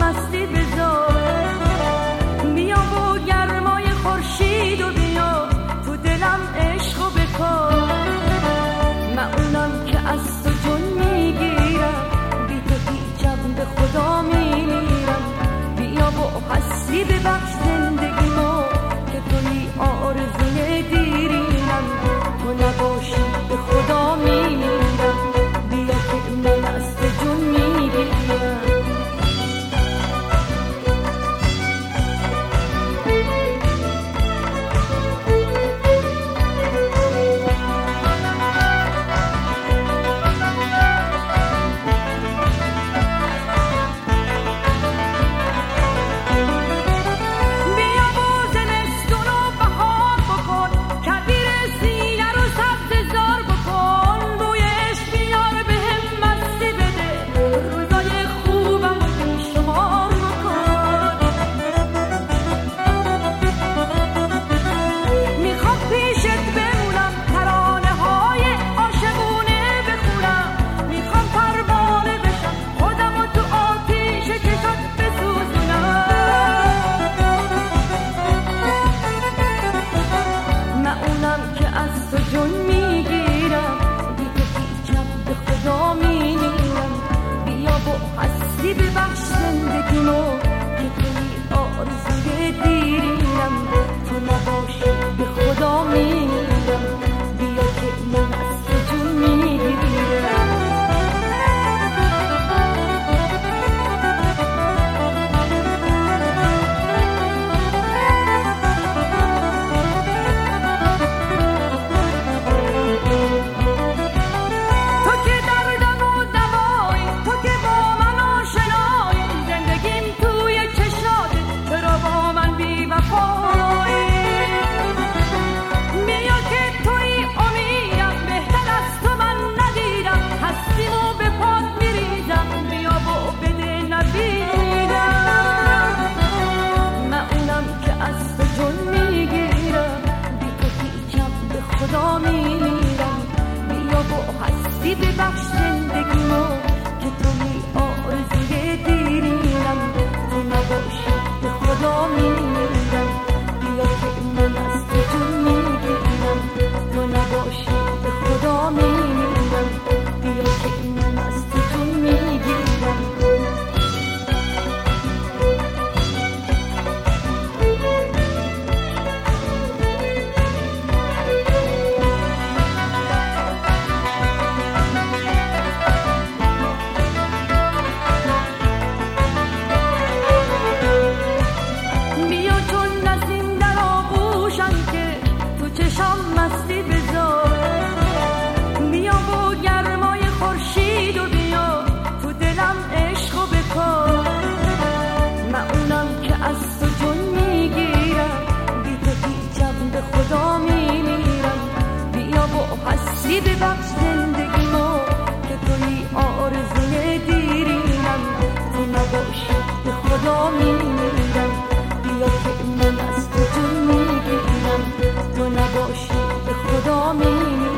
مستی بذار، بیا و گرمای خورشید و بیا تو دلم عشق و بکار. من اونم که از تو جون میگیرم، بی تو هیچم به خدا میمیرم. بیا و هستی ببخش زندگیمو که توی آرزوی دیرینم. تو نباشی به خدا میمیرم، بیا که من از تو جون میگیرم. ببخش زندگیمو که توی آرزوی دیرینم. تو نباشی به خدا میمیرم، بیا که من از تو جون میگیرم. خدا میمیرم، بیا و هستی ببخش زندگیمو که توی آرزوی دیرینم. تو نباشی به خدا میمیرم، بیا که من از تو جون میگیرم. تو نباشی به خدا میمیرم، بیا که من از تو جون میگیرم. مستی بذار، بیا و گرمای خورشید و بیا تو دلم عشق و بکار. من اونم که از تو جون میگیرم، بی تو هیچم به خدا میمیرم. بیا و هستی ببخش زندگیمو که توی آرزوی دیرینم. تو نباشی به خدا میمیرم، بیا که من از تو جون میگیرم. تو نباشی به خدا میمیرم.